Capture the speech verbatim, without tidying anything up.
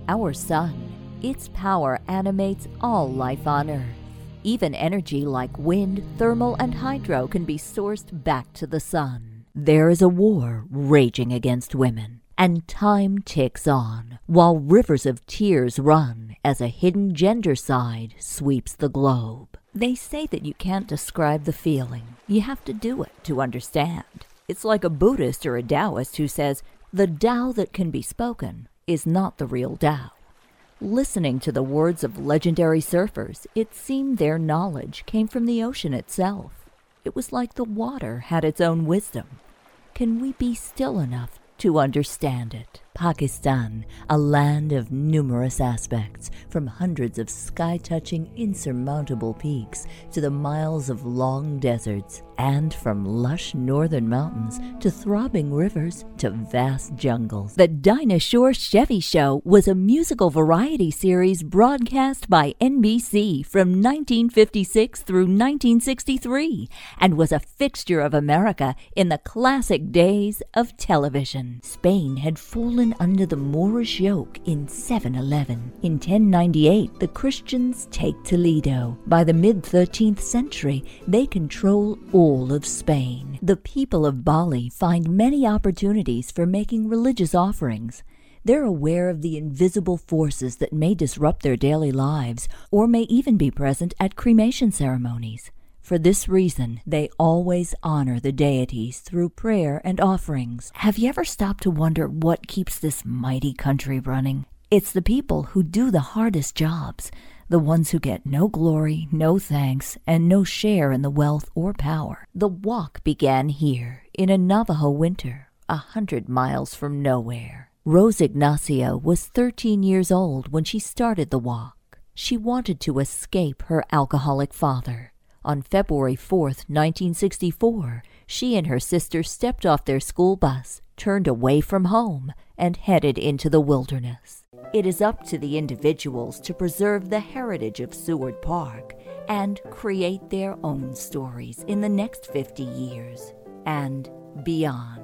Our sun, its power animates all life on Earth. Even energy like wind, thermal, and hydro can be sourced back to the sun. There is a war raging against women, and time ticks on, while rivers of tears run as a hidden gendercide sweeps the globe. They say that you can't describe the feeling. You have to do it to understand. It's like a Buddhist or a Taoist who says, the Tao that can be spoken is not the real Tao. Listening to the words of legendary surfers, it seemed their knowledge came from the ocean itself. It was like the water had its own wisdom. Can we be still enough to understand it? Pakistan, a land of numerous aspects, from hundreds of sky-touching, insurmountable peaks to the miles of long deserts, and from lush northern mountains to throbbing rivers to vast jungles. The Dinah Shore Chevy Show was a musical variety series broadcast by N B C from nineteen fifty-six through nineteen sixty-three and was a fixture of America in the classic days of television. Spain had fallen under the Moorish yoke in seven eleven. In ten ninety-eight, the Christians take Toledo. By the mid-thirteenth century, they control all of Spain. The people of Bali find many opportunities for making religious offerings. They're aware of the invisible forces that may disrupt their daily lives or may even be present at cremation ceremonies. For this reason, they always honor the deities through prayer and offerings. Have you ever stopped to wonder what keeps this mighty country running? It's the people who do the hardest jobs, the ones who get no glory, no thanks, and no share in the wealth or power. The walk began here, in a Navajo winter, a hundred miles from nowhere. Rose Ignacio was thirteen years old when she started the walk. She wanted to escape her alcoholic father. On February fourth, nineteen sixty-four, she and her sister stepped off their school bus, turned away from home, and headed into the wilderness. It is up to the individuals to preserve the heritage of Seward Park and create their own stories in the next fifty years and beyond.